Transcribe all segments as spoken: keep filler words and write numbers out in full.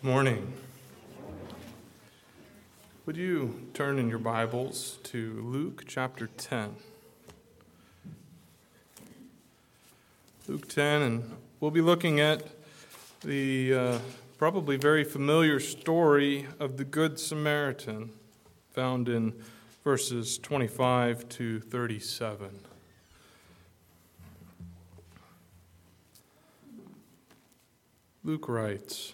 Morning. Would you turn in your Bibles to Luke chapter ten? Luke ten, and we'll be looking at the uh, probably very familiar story of the Good Samaritan found in verses twenty-five to thirty-seven. Luke writes,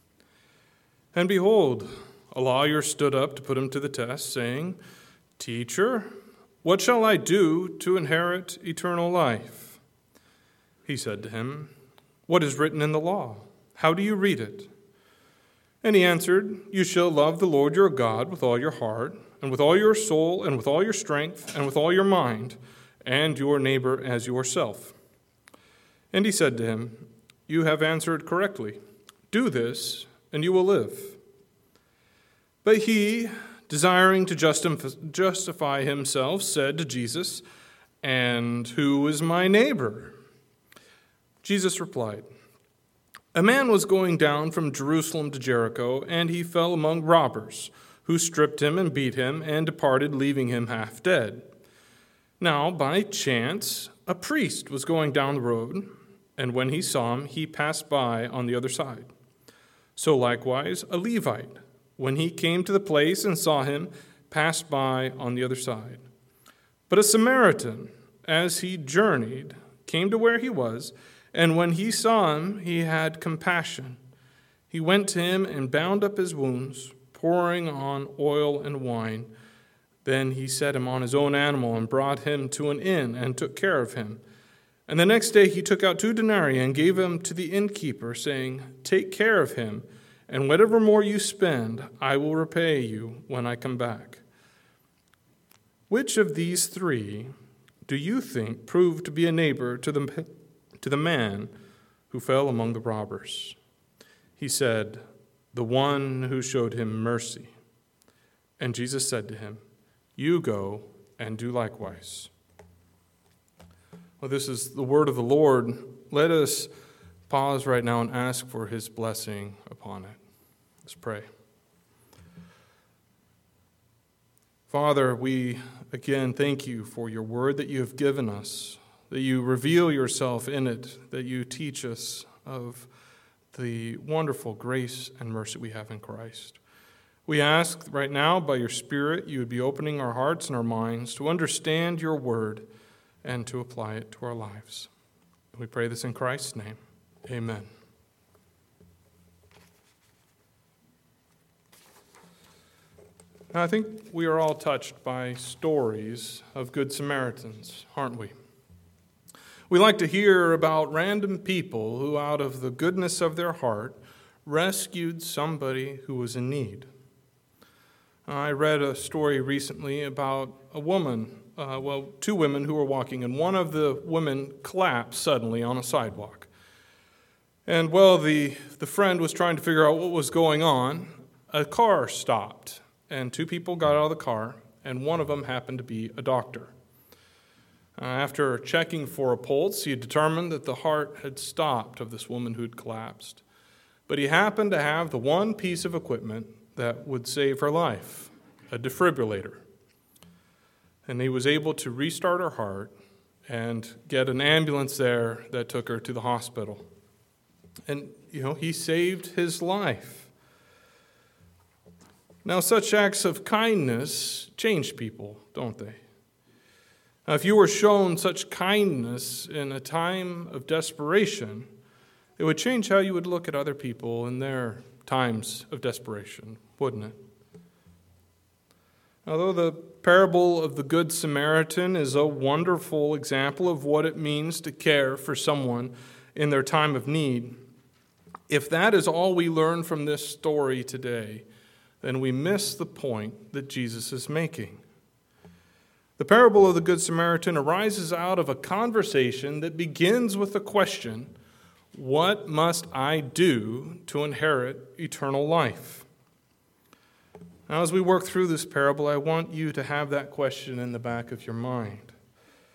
"And behold, a lawyer stood up to put him to the test, saying, 'Teacher, what shall I do to inherit eternal life?' He said to him, 'What is written in the law? How do you read it?' And he answered, 'You shall love the Lord your God with all your heart, and with all your soul, and with all your strength, and with all your mind, and your neighbor as yourself.' And he said to him, 'You have answered correctly. Do this, and you will live.' But he, desiring to justify himself, said to Jesus, 'And who is my neighbor?' Jesus replied, 'A man was going down from Jerusalem to Jericho, and he fell among robbers, who stripped him and beat him, and departed, leaving him half dead. Now, by chance, a priest was going down the road, and when he saw him, he passed by on the other side. So likewise, a Levite, when he came to the place and saw him, passed by on the other side. But a Samaritan, as he journeyed, came to where he was, and when he saw him, he had compassion. He went to him and bound up his wounds, pouring on oil and wine. Then he set him on his own animal and brought him to an inn and took care of him. And the next day he took out two denarii and gave them to the innkeeper, saying, 'Take care of him, and whatever more you spend, I will repay you when I come back.' Which of these three do you think proved to be a neighbor to the, to the man who fell among the robbers?" He said, "The one who showed him mercy." And Jesus said to him, "You go and do likewise." Well, this is the word of the Lord. Let us pause right now and ask for his blessing upon it. Let's pray. Father, we again thank you for your word that you have given us, that you reveal yourself in it, that you teach us of the wonderful grace and mercy we have in Christ. We ask right now by your Spirit you would be opening our hearts and our minds to understand your word and to apply it to our lives. We pray this in Christ's name. Amen. Now, I think we are all touched by stories of Good Samaritans, aren't we? We like to hear about random people who, out of the goodness of their heart, rescued somebody who was in need. I read a story recently about a woman, uh, well, two women who were walking, and one of the women collapsed suddenly on a sidewalk. And while the, the friend was trying to figure out what was going on, a car stopped, and two people got out of the car, and one of them happened to be a doctor. Uh, after checking for a pulse, he determined that the heart had stopped of this woman who had collapsed. But he happened to have the one piece of equipment that would save her life, a defibrillator. And he was able to restart her heart and get an ambulance there that took her to the hospital. And, you know, he saved his life. Now, such acts of kindness change people, don't they? Now, if you were shown such kindness in a time of desperation, it would change how you would look at other people in their times of desperation, wouldn't it? Although the parable of the Good Samaritan is a wonderful example of what it means to care for someone in their time of need, if that is all we learn from this story today, then we miss the point that Jesus is making. The parable of the Good Samaritan arises out of a conversation that begins with the question, what must I do to inherit eternal life? Now, as we work through this parable, I want you to have that question in the back of your mind.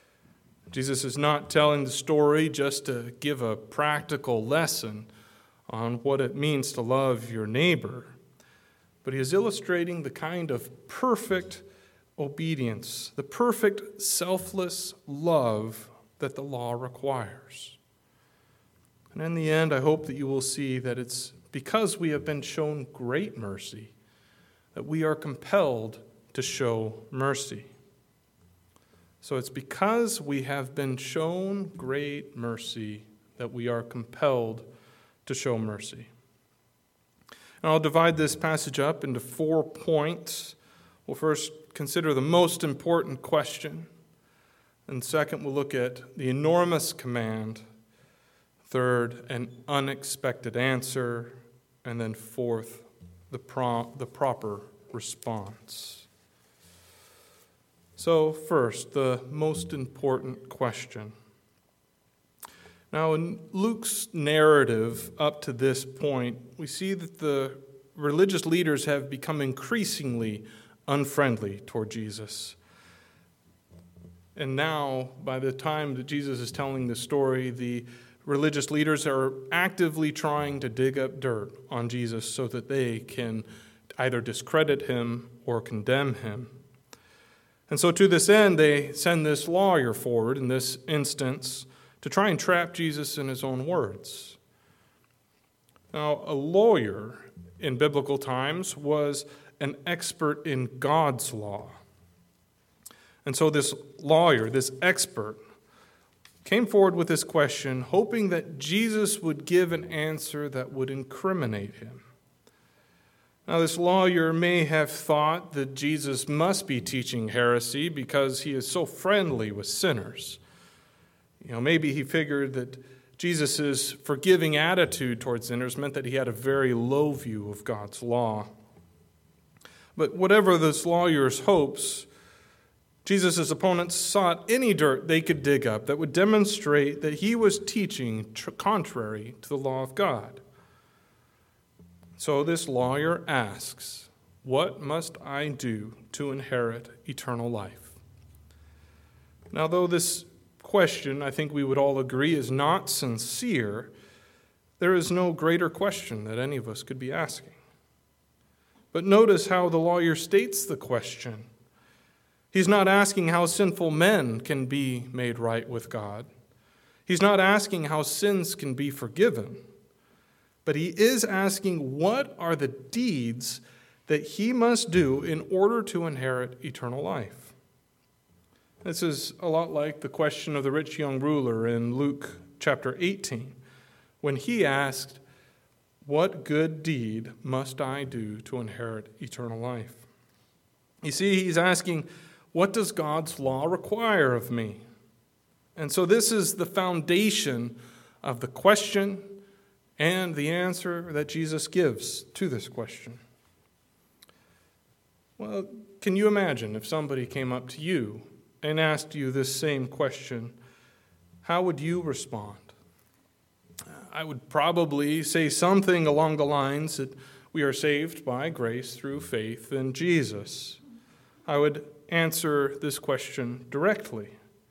Jesus is not telling the story just to give a practical lesson on what it means to love your neighbor, but he is illustrating the kind of perfect obedience, the perfect selfless love that the law requires. And in the end, I hope that you will see that it's because we have been shown great mercy that we are compelled to show mercy. So it's because we have been shown great mercy that we are compelled to show mercy. And I'll divide this passage up into four points. We'll first consider the most important question. And second, we'll look at the enormous command. Third, an unexpected answer. And then fourth, the, pro- the proper response. So first, the most important question. Now, in Luke's narrative up to this point, we see that the religious leaders have become increasingly unfriendly toward Jesus. And now, by the time that Jesus is telling the story, the religious leaders are actively trying to dig up dirt on Jesus so that they can either discredit him or condemn him. And so to this end, they send this lawyer forward in this instance to try and trap Jesus in his own words. Now, a lawyer in biblical times was an expert in God's law. And so this lawyer, this expert, came forward with this question, hoping that Jesus would give an answer that would incriminate him. Now, this lawyer may have thought that Jesus must be teaching heresy because he is so friendly with sinners. You know, maybe he figured that Jesus' forgiving attitude towards sinners meant that he had a very low view of God's law. But whatever this lawyer's hopes, Jesus' opponents sought any dirt they could dig up that would demonstrate that he was teaching tr- contrary to the law of God. So this lawyer asks, "What must I do to inherit eternal life?" Now, though this question, I think we would all agree, is not sincere, there is no greater question that any of us could be asking. But notice how the lawyer states the question. He's not asking how sinful men can be made right with God. He's not asking how sins can be forgiven. But he is asking what are the deeds that he must do in order to inherit eternal life. This is a lot like the question of the rich young ruler in Luke chapter eighteen, when he asked, "What good deed must I do to inherit eternal life?" You see, he's asking, what does God's law require of me? And so this is the foundation of the question and the answer that Jesus gives to this question. Well, can you imagine if somebody came up to you and asked you this same question? How would you respond? I would probably say something along the lines that we are saved by grace through faith in Jesus. I would answer this question directly.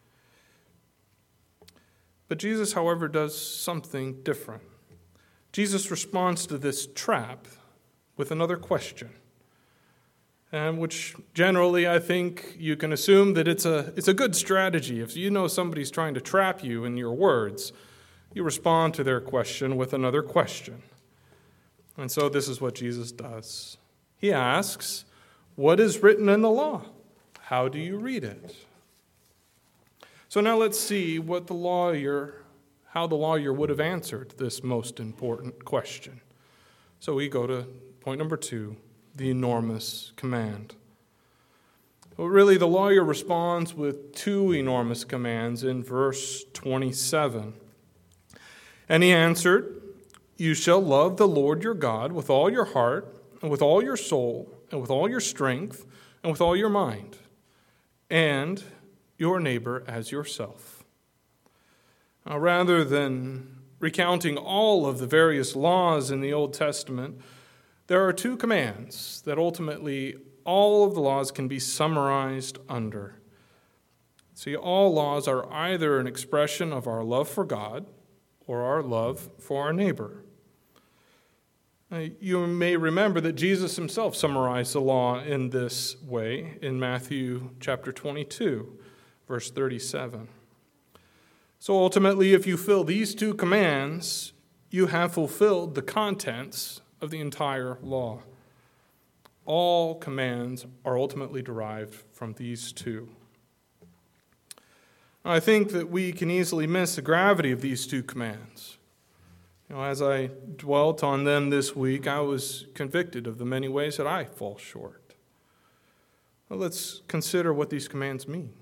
But Jesus, however, does something different. Jesus responds to this trap with another question, and which generally I think you can assume that it's a, it's a good strategy. If you know somebody's trying to trap you in your words, you respond to their question with another question. And so this is what Jesus does. He asks, "What is written in the law? How do you read it?" So now let's see what the lawyer, how the lawyer would have answered this most important question. So we go to point number two, the enormous command. Well, really, the lawyer responds with two enormous commands in verse twenty-seven. And he answered, "You shall love the Lord your God with all your heart, and with all your soul, and with all your strength, and with all your mind, and your neighbor as yourself." Now, rather than recounting all of the various laws in the Old Testament, there are two commands that ultimately all of the laws can be summarized under. See, all laws are either an expression of our love for God or our love for our neighbor. Uh, you may remember that Jesus himself summarized the law in this way in Matthew chapter twenty-two, verse thirty-seven. So ultimately, if you fill these two commands, you have fulfilled the contents of the entire law. All commands are ultimately derived from these two. I think that we can easily miss the gravity of these two commands. You know, as I dwelt on them this week, I was convicted of the many ways that I fall short. Well, let's consider what these commands mean.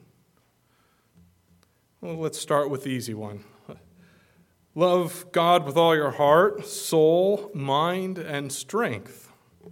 Well, let's start with the easy one. Love God with all your heart, soul, mind, and strength.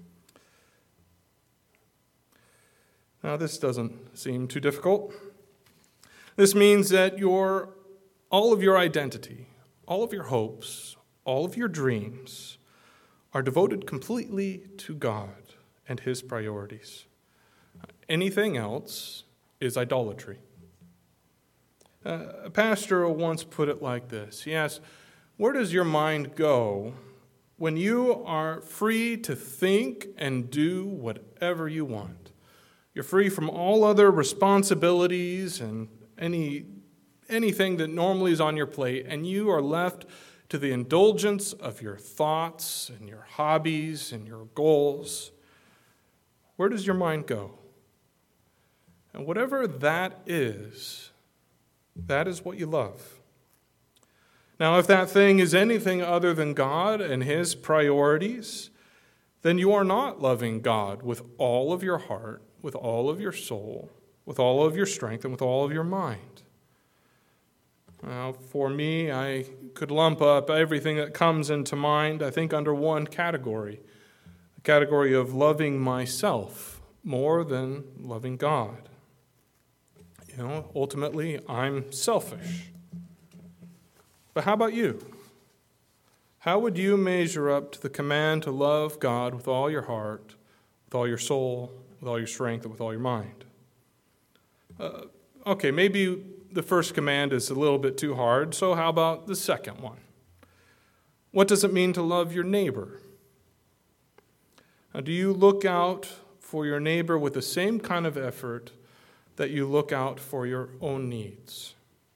Now, this doesn't seem too difficult. This means that your, all of your identity, all of your hopes, all of your dreams are devoted completely to God and His priorities. Anything else is idolatry. Uh, a pastor once put it like this. He asked, where does your mind go when you are free to think and do whatever you want? You're free from all other responsibilities and any anything that normally is on your plate, and you are left to the indulgence of your thoughts and your hobbies and your goals. Where does your mind go? And whatever that is, that is what you love. Now, if that thing is anything other than God and His priorities, then you are not loving God with all of your heart, with all of your soul, with all of your strength, and with all of your mind. Now, for me, I could lump up everything that comes into mind, I think, under one category, the category of loving myself more than loving God. You know, ultimately, I'm selfish. But how about you? How would you measure up to the command to love God with all your heart, with all your soul, with all your strength, and with all your mind? Uh, okay, maybe the first command is a little bit too hard, so how about the second one? What does it mean to love your neighbor? Now, do you look out for your neighbor with the same kind of effort that you look out for your own needs?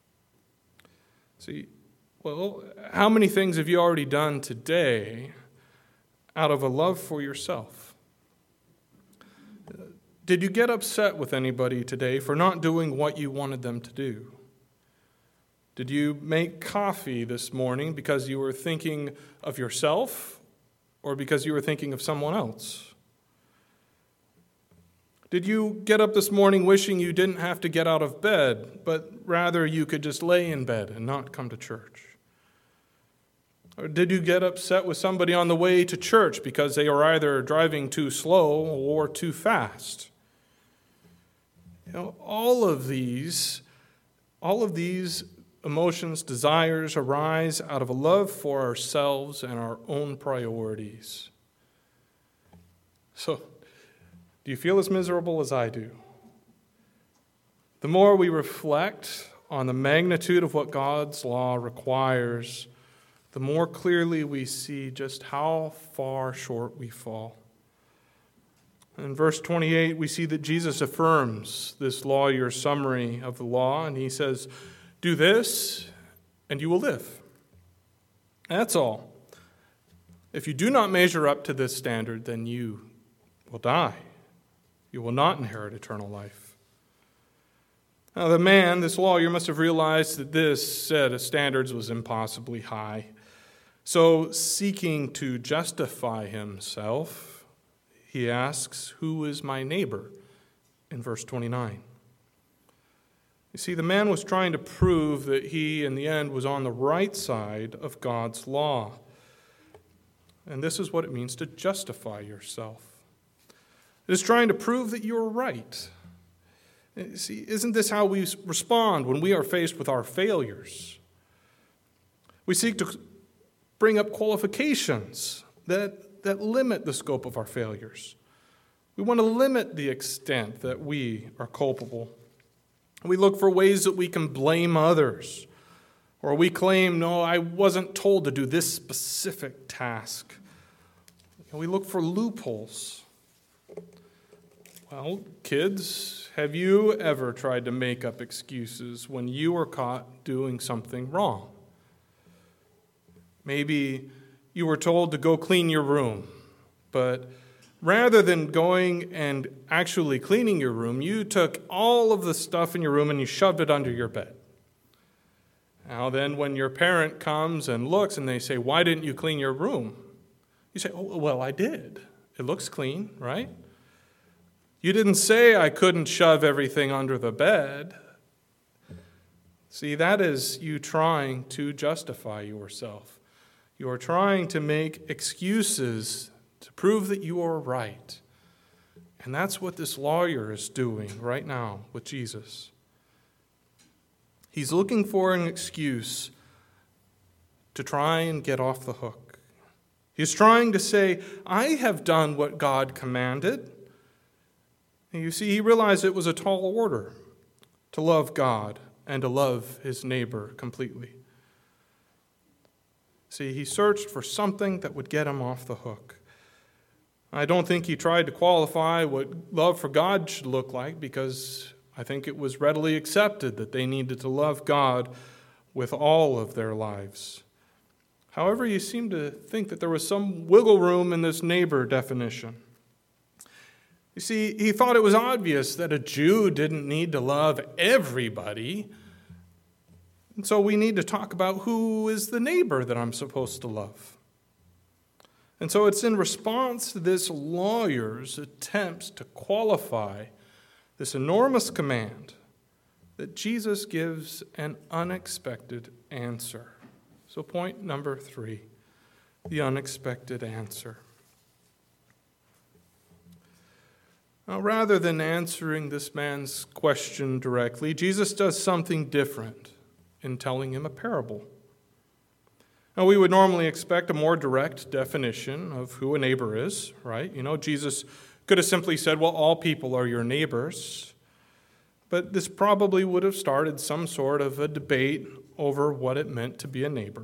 See, well, how many things have you already done today out of a love for yourself? Did you get upset with anybody today for not doing what you wanted them to do? Did you make coffee this morning because you were thinking of yourself or because you were thinking of someone else? Did you get up this morning wishing you didn't have to get out of bed, but rather you could just lay in bed and not come to church? Or did you get upset with somebody on the way to church because they were either driving too slow or too fast? You know, all of these, all of these emotions, desires arise out of a love for ourselves and our own priorities. So, do you feel as miserable as I do? The more we reflect on the magnitude of what God's law requires, the more clearly we see just how far short we fall. In verse twenty-eight, we see that Jesus affirms this lawyer summary of the law, and he says, do this, and you will live. That's all. If you do not measure up to this standard, then you will die. You will not inherit eternal life. Now, the man, this lawyer, must have realized that this set of standards was impossibly high. So, seeking to justify himself, he asks, who is my neighbor? In verse twenty-nine. You see, the man was trying to prove that he, in the end, was on the right side of God's law. And this is what it means to justify yourself. It is trying to prove that you're right. See, isn't this how we respond when we are faced with our failures? We seek to bring up qualifications that, that limit the scope of our failures. We want to limit the extent that we are culpable. We look for ways that we can blame others. Or we claim, no, I wasn't told to do this specific task. And we look for loopholes. Well, kids, have you ever tried to make up excuses when you were caught doing something wrong? Maybe you were told to go clean your room, but rather than going and actually cleaning your room, you took all of the stuff in your room and you shoved it under your bed. Now then, when your parent comes and looks and they say, "Why didn't you clean your room?" You say, "Oh, well, I did. It looks clean, right?" You didn't say I couldn't shove everything under the bed. See, that is you trying to justify yourself. You are trying to make excuses to prove that you are right. And that's what this lawyer is doing right now with Jesus. He's looking for an excuse to try and get off the hook. He's trying to say, I have done what God commanded. And you see, he realized it was a tall order to love God and to love his neighbor completely. See, he searched for something that would get him off the hook. I don't think he tried to qualify what love for God should look like, because I think it was readily accepted that they needed to love God with all of their lives. However, you seem to think that there was some wiggle room in this neighbor definition. You see, he thought it was obvious that a Jew didn't need to love everybody. And so we need to talk about who is the neighbor that I'm supposed to love. And so it's in response to this lawyer's attempts to qualify this enormous command that Jesus gives an unexpected answer. So point number three, the unexpected answer. Now, rather than answering this man's question directly, Jesus does something different in telling him a parable. Now, we would normally expect a more direct definition of who a neighbor is, right? You know, Jesus could have simply said, well, all people are your neighbors. But this probably would have started some sort of a debate over what it meant to be a neighbor.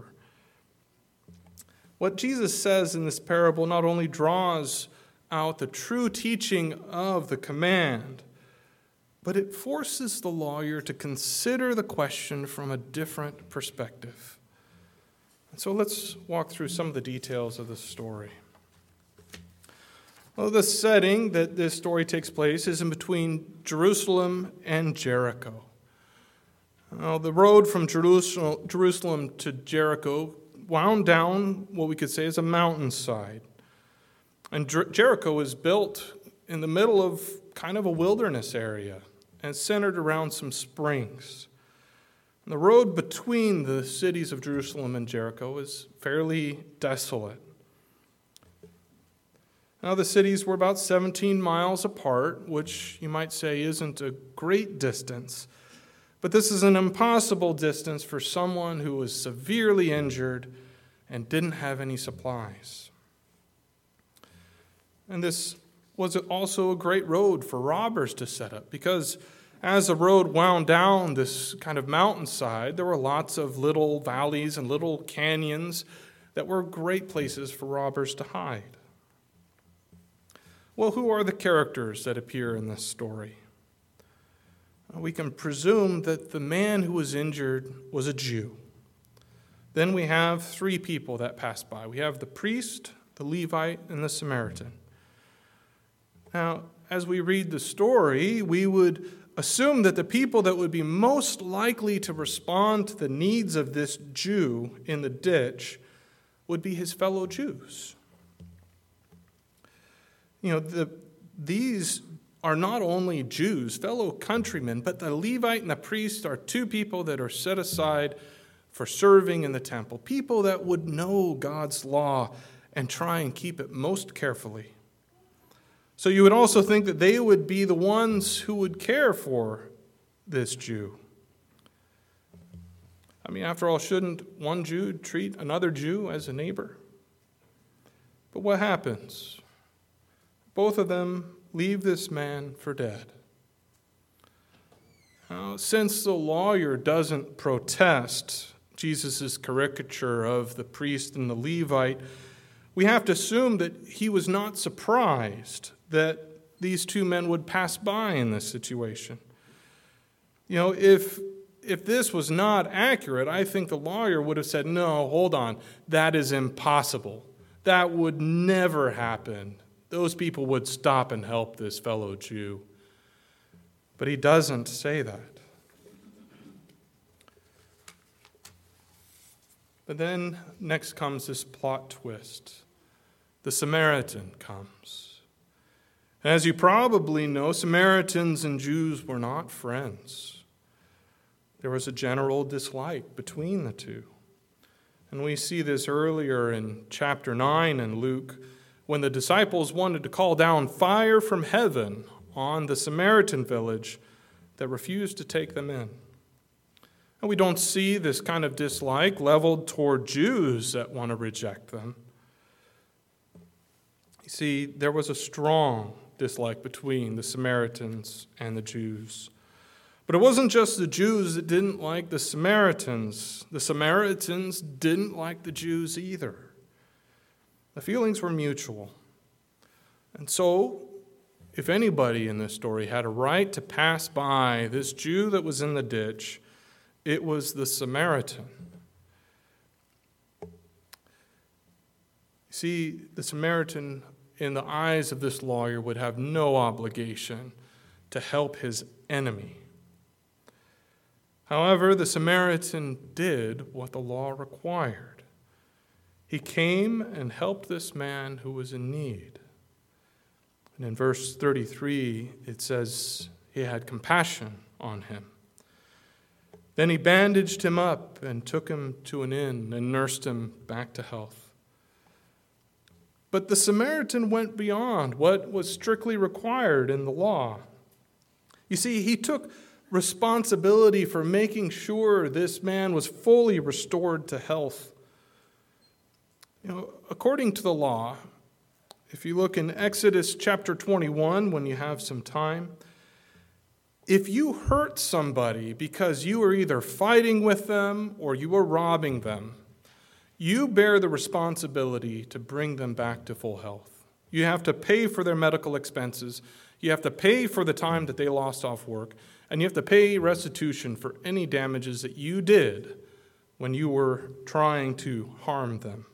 What Jesus says in this parable not only draws out the true teaching of the command, but it forces the lawyer to consider the question from a different perspective. And so let's walk through some of the details of the story. Well, the setting that this story takes place is in between Jerusalem and Jericho. Now, the road from Jerusalem, Jerusalem to Jericho wound down what we could say is a mountainside. And Jer- Jericho was built in the middle of kind of a wilderness area and centered around some springs. And the road between the cities of Jerusalem and Jericho is fairly desolate. Now, the cities were about seventeen miles apart, which you might say isn't a great distance. But this is an impossible distance for someone who was severely injured and didn't have any supplies. And this was also a great road for robbers to set up, because as the road wound down this kind of mountainside, there were lots of little valleys and little canyons that were great places for robbers to hide. Well, who are the characters that appear in this story? We can presume that the man who was injured was a Jew. Then we have three people that pass by. We have the priest, the Levite, and the Samaritan. Now, as we read the story, we would assume that the people that would be most likely to respond to the needs of this Jew in the ditch would be his fellow Jews. You know, the, these are not only Jews, fellow countrymen, but the Levite and the priest are two people that are set aside for serving in the temple, people that would know God's law and try and keep it most carefully. So you would also think that they would be the ones who would care for this Jew. I mean, after all, shouldn't one Jew treat another Jew as a neighbor? But what happens? Both of them leave this man for dead. Now, since the lawyer doesn't protest Jesus' caricature of the priest and the Levite, we have to assume that he was not surprised that these two men would pass by in this situation. You know, if if this was not accurate, I think the lawyer would have said, no, hold on, that is impossible. That would never happen. Those people would stop and help this fellow Jew. But he doesn't say that. But then next comes this plot twist. The Samaritan comes. And as you probably know, Samaritans and Jews were not friends. There was a general dislike between the two. And we see this earlier in chapter nine in Luke, when the disciples wanted to call down fire from heaven on the Samaritan village that refused to take them in. And we don't see this kind of dislike leveled toward Jews that want to reject them. You see, there was a strong dislike between the Samaritans and the Jews. But it wasn't just the Jews that didn't like the Samaritans. The Samaritans didn't like the Jews either. The feelings were mutual. And so, if anybody in this story had a right to pass by this Jew that was in the ditch, it was the Samaritan. See, the Samaritan, in the eyes of this lawyer, would have no obligation to help his enemy. However, the Samaritan did what the law required. He came and helped this man who was in need. And in verse thirty-three, it says he had compassion on him. Then he bandaged him up and took him to an inn and nursed him back to health. But the Samaritan went beyond what was strictly required in the law. You see, he took responsibility for making sure this man was fully restored to health. You know, according to the law, if you look in Exodus chapter twenty-one, when you have some time, if you hurt somebody because you were either fighting with them or you were robbing them, you bear the responsibility to bring them back to full health. You have to pay for their medical expenses. You have to pay for the time that they lost off work. And you have to pay restitution for any damages that you did when you were trying to harm them.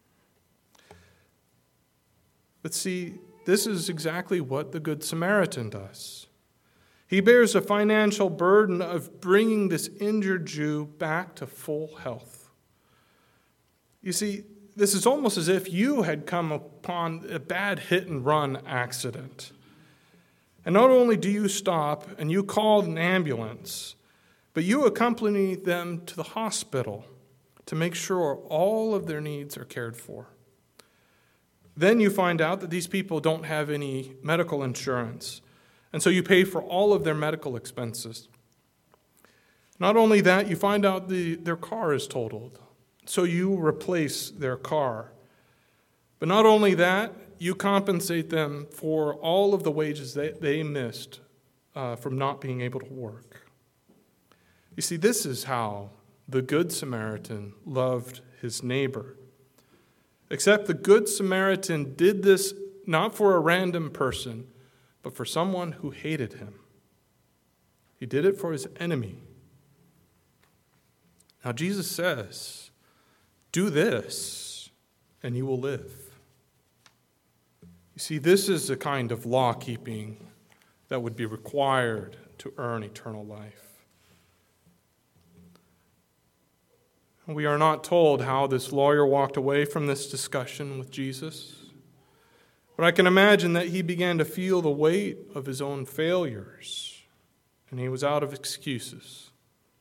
But see, this is exactly what the Good Samaritan does. He bears a financial burden of bringing this injured Jew back to full health. You see, this is almost as if you had come upon a bad hit-and-run accident. And not only do you stop and you call an ambulance, but you accompany them to the hospital to make sure all of their needs are cared for. Then you find out that these people don't have any medical insurance, and so you pay for all of their medical expenses. Not only that, you find out the, their car is totaled, so you replace their car. But not only that, you compensate them for all of the wages that they missed uh, from not being able to work. You see, this is how the Good Samaritan loved his neighbor. Except the Good Samaritan did this not for a random person, but for someone who hated him. He did it for his enemy. Now Jesus says, do this, and you will live. You see, this is the kind of law-keeping that would be required to earn eternal life. We are not told how this lawyer walked away from this discussion with Jesus, but I can imagine that he began to feel the weight of his own failures, and he was out of excuses.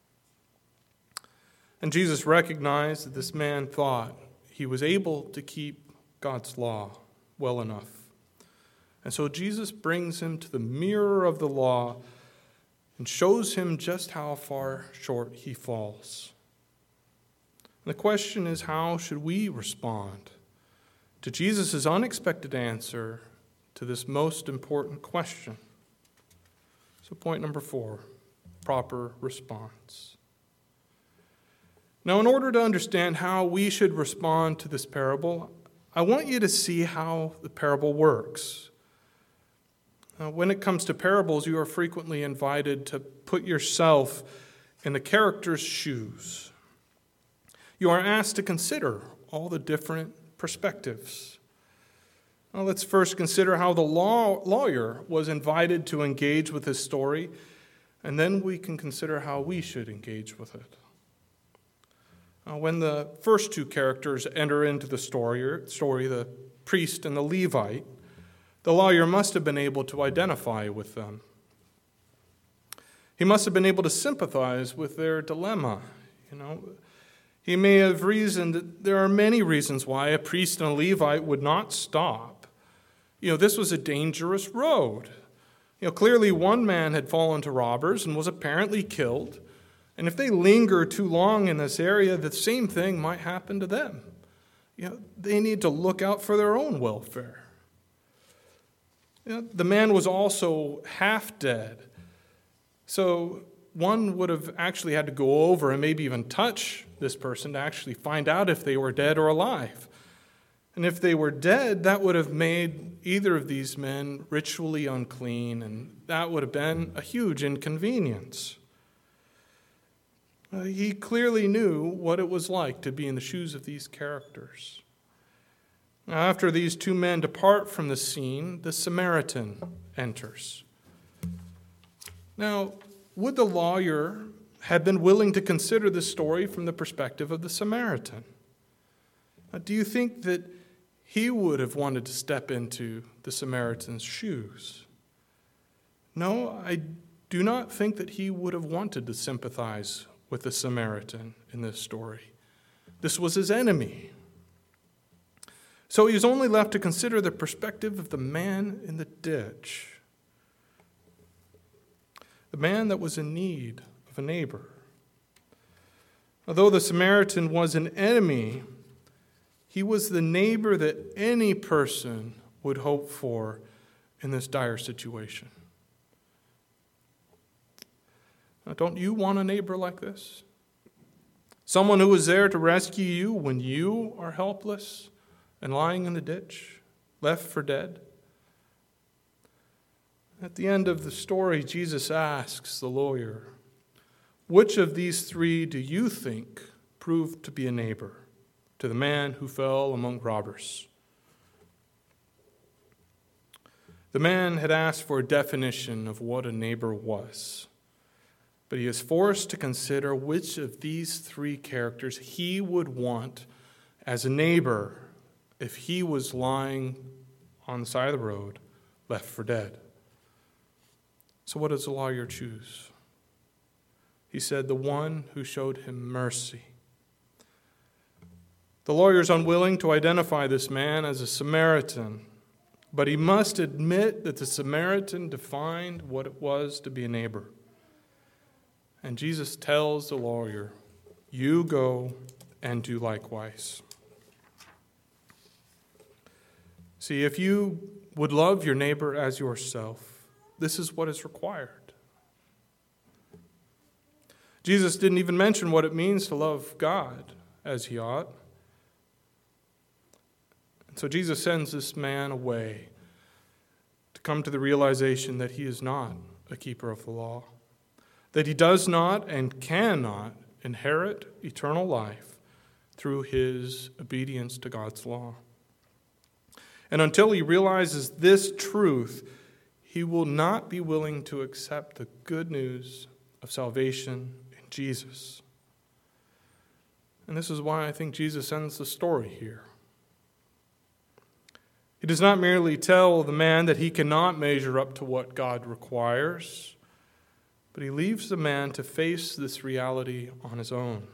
And Jesus recognized that this man thought he was able to keep God's law well enough. And so Jesus brings him to the mirror of the law and shows him just how far short he falls. And the question is, how should we respond to Jesus' unexpected answer to this most important question? So point number four, proper response. Now, in order to understand how we should respond to this parable, I want you to see how the parable works. Uh, when it comes to parables, you are frequently invited to put yourself in the character's shoes. You are asked to consider all the different perspectives. Now, let's first consider how the law, lawyer was invited to engage with his story, and then we can consider how we should engage with it. Uh, when the first two characters enter into the story, story, the priest and the Levite, the lawyer must have been able to identify with them. He must have been able to sympathize with their dilemma. You know, he may have reasoned that there are many reasons why a priest and a Levite would not stop. You know, this was a dangerous road. You know, clearly one man had fallen to robbers and was apparently killed. And if they linger too long in this area, the same thing might happen to them. You know, they need to look out for their own welfare. You know, the man was also half dead. So one would have actually had to go over and maybe even touch this person to actually find out if they were dead or alive. And if they were dead, that would have made either of these men ritually unclean, and that would have been a huge inconvenience. Uh, he clearly knew what it was like to be in the shoes of these characters. Now, after these two men depart from the scene, the Samaritan enters. Now, would the lawyer have been willing to consider this story from the perspective of the Samaritan? Now, do you think that he would have wanted to step into the Samaritan's shoes? No, I do not think that he would have wanted to sympathize with the Samaritan in this story. This was his enemy. So he was only left to consider the perspective of the man in the ditch. The man that was in need of a neighbor. Although the Samaritan was an enemy, he was the neighbor that any person would hope for in this dire situation. Now, don't you want a neighbor like this? Someone who is there to rescue you when you are helpless and lying in the ditch, left for dead? At the end of the story, Jesus asks the lawyer, which of these three do you think proved to be a neighbor to the man who fell among robbers? The man had asked for a definition of what a neighbor was, but he is forced to consider which of these three characters he would want as a neighbor if he was lying on the side of the road, left for dead. So what does the lawyer choose? He said, the one who showed him mercy. The lawyer is unwilling to identify this man as a Samaritan, but he must admit that the Samaritan defined what it was to be a neighbor. And Jesus tells the lawyer, you go and do likewise. See, if you would love your neighbor as yourself, this is what is required. Jesus didn't even mention what it means to love God as he ought. And so Jesus sends this man away to come to the realization that he is not a keeper of the law, that he does not and cannot inherit eternal life through his obedience to God's law. And until he realizes this truth, he will not be willing to accept the good news of salvation in Jesus. And this is why I think Jesus ends the story here. He does not merely tell the man that he cannot measure up to what God requires, but he leaves the man to face this reality on his own.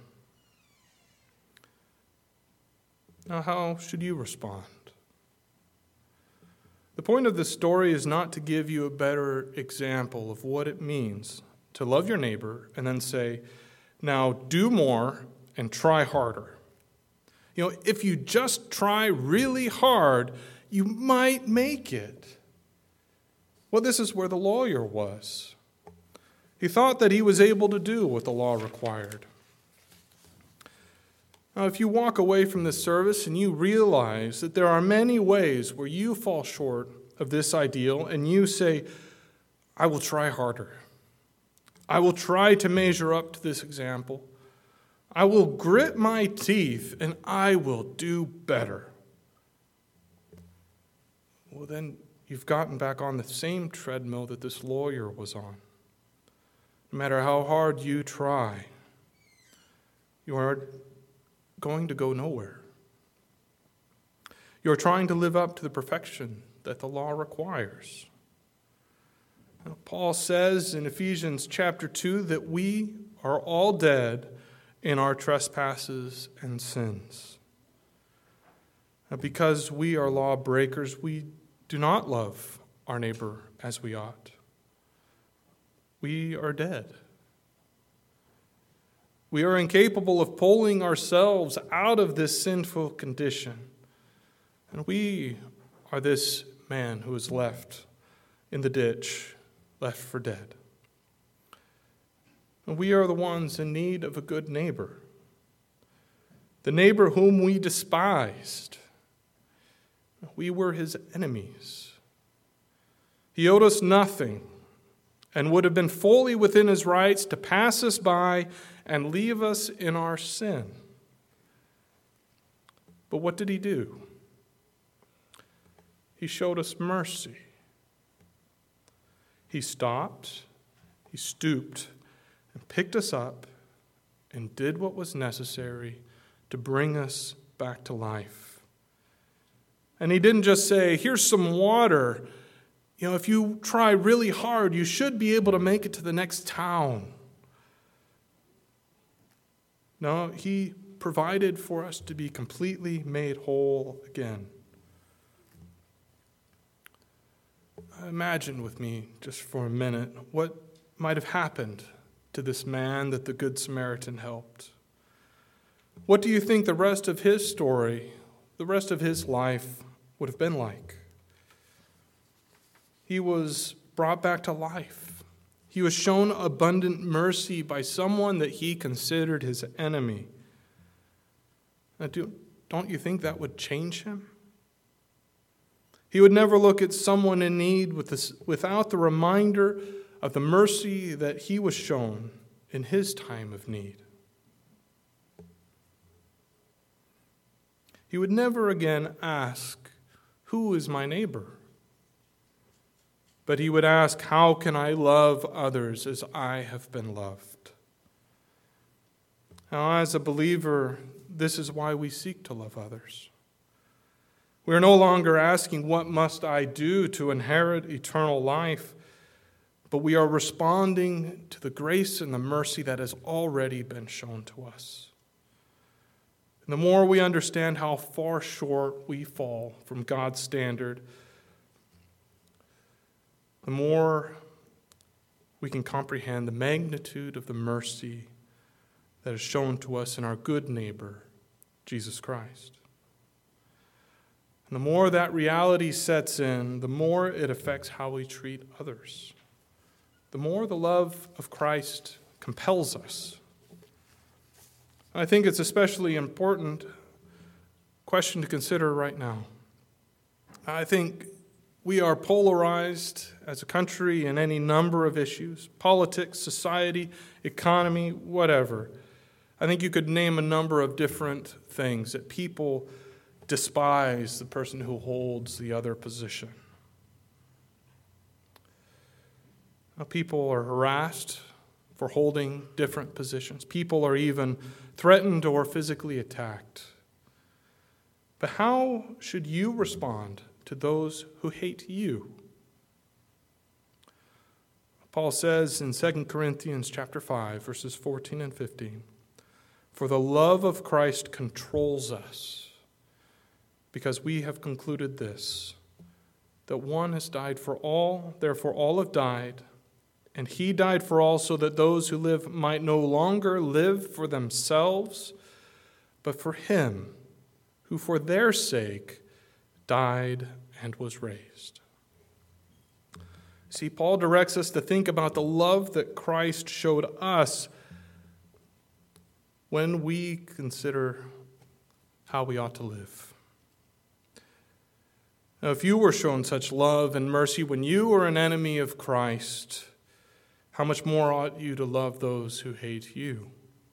Now, how should you respond? The point of this story is not to give you a better example of what it means to love your neighbor and then say, now do more and try harder. You know, if you just try really hard, you might make it. Well, this is where the lawyer was. He thought that he was able to do what the law required. Now, if you walk away from this service and you realize that there are many ways where you fall short of this ideal, and you say, I will try harder. I will try to measure up to this example. I will grit my teeth and I will do better. Well, then you've gotten back on the same treadmill that this lawyer was on. No matter how hard you try, you are going to go nowhere. You're trying to live up to the perfection that the law requires. Now, Paul says in Ephesians chapter two that we are all dead in our trespasses and sins. Now, because we are lawbreakers, we do not love our neighbor as we ought. We are dead. We are incapable of pulling ourselves out of this sinful condition. And we are this man who is left in the ditch, left for dead. And we are the ones in need of a good neighbor. The neighbor whom we despised. We were his enemies. He owed us nothing and would have been fully within his rights to pass us by and leave us in our sin. But what did he do? He showed us mercy. He stopped, he stooped, and picked us up and did what was necessary to bring us back to life. And he didn't just say, here's some water. You know, if you try really hard, you should be able to make it to the next town. No, he provided for us to be completely made whole again. Imagine with me just for a minute what might have happened to this man that the Good Samaritan helped. What do you think the rest of his story, the rest of his life would have been like? He was brought back to life. He was shown abundant mercy by someone that he considered his enemy. Now, do, don't you think that would change him? He would never look at someone in need with this, without the reminder of the mercy that he was shown in his time of need. He would never again ask, who is my neighbor? But he would ask, how can I love others as I have been loved? Now, as a believer, this is why we seek to love others. We are no longer asking, what must I do to inherit eternal life? But we are responding to the grace and the mercy that has already been shown to us. And the more we understand how far short we fall from God's standard, the more we can comprehend the magnitude of the mercy that is shown to us in our good neighbor, Jesus Christ. And the more that reality sets in, the more it affects how we treat others. The more the love of Christ compels us. I think it's especially important question to consider right now. I think we are polarized as a country in any number of issues, politics, society, economy, whatever. I think you could name a number of different things that people despise the person who holds the other position. Now, people are harassed for holding different positions. People are even threatened or physically attacked. But how should you respond to those who hate you? Paul says in Second Corinthians chapter five, verses fourteen and fifteen, "For the love of Christ controls us, because we have concluded this, that one has died for all, therefore all have died, and he died for all, so that those who live might no longer live for themselves, but for him who for their sake died and was raised." See, Paul directs us to think about the love that Christ showed us when we consider how we ought to live. Now, if you were shown such love and mercy when you were an enemy of Christ, how much more ought you to love those who hate you?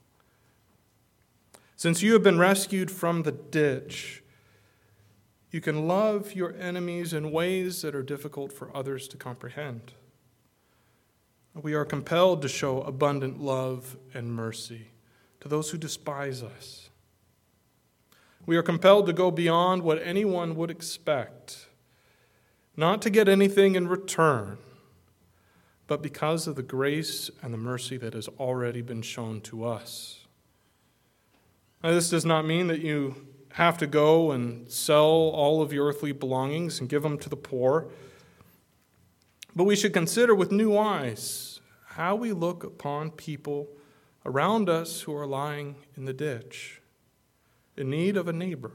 Since you have been rescued from the ditch, you can love your enemies in ways that are difficult for others to comprehend. We are compelled to show abundant love and mercy to those who despise us. We are compelled to go beyond what anyone would expect, not to get anything in return, but because of the grace and the mercy that has already been shown to us. Now, this does not mean that you have to go and sell all of your earthly belongings and give them to the poor, but we should consider with new eyes how we look upon people around us who are lying in the ditch, in need of a neighbor.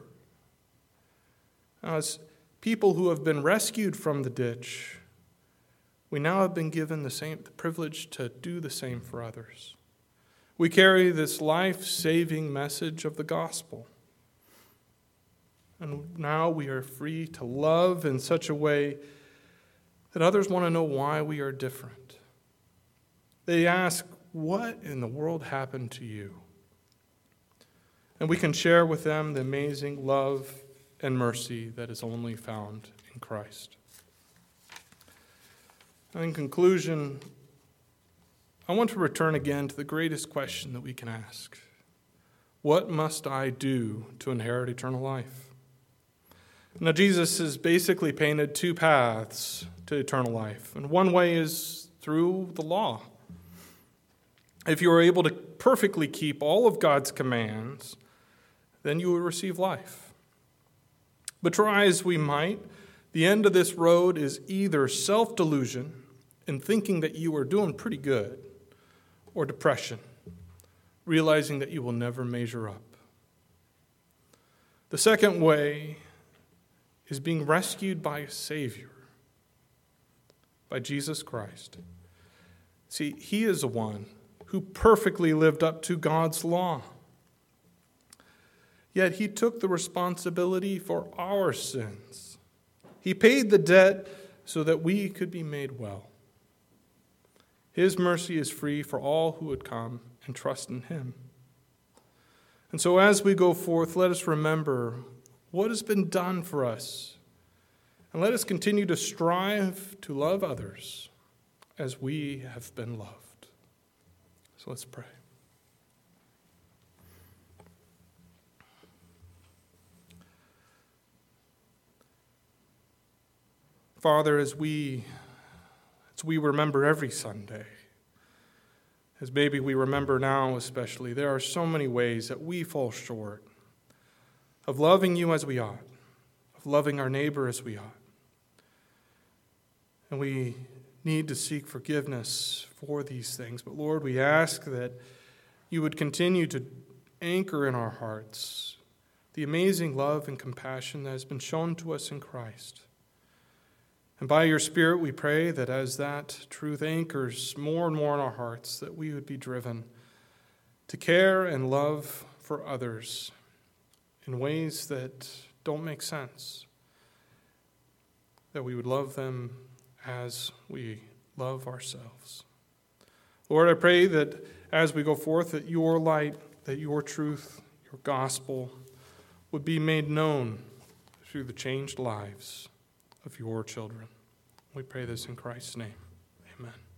As people who have been rescued from the ditch, we now have been given the same the privilege to do the same for others. We carry this life-saving message of the gospel. And now we are free to love in such a way that others want to know why we are different. They ask, what in the world happened to you? And we can share with them the amazing love and mercy that is only found in Christ. And in conclusion, I want to return again to the greatest question that we can ask. What must I do to inherit eternal life? Now, Jesus has basically painted two paths to eternal life. And one way is through the law. If you are able to perfectly keep all of God's commands, then you will receive life. But try as we might, the end of this road is either self-delusion and thinking that you are doing pretty good, or depression, realizing that you will never measure up. The second way is being rescued by a Savior, by Jesus Christ. See, he is the one who perfectly lived up to God's law. Yet he took the responsibility for our sins. He paid the debt so that we could be made well. His mercy is free for all who would come and trust in him. And so as we go forth, let us remember what has been done for us. And let us continue to strive to love others as we have been loved. So let's pray. Father, as we, as we remember every Sunday, as maybe we remember now especially, there are so many ways that we fall short of loving you as we ought, of loving our neighbor as we ought. And we need to seek forgiveness for these things. But Lord, we ask that you would continue to anchor in our hearts the amazing love and compassion that has been shown to us in Christ. And by your Spirit, we pray that as that truth anchors more and more in our hearts, that we would be driven to care and love for others in ways that don't make sense, that we would love them as we love ourselves. Lord, I pray that as we go forth, that your light, that your truth, your gospel would be made known through the changed lives of your children. We pray this in Christ's name. Amen.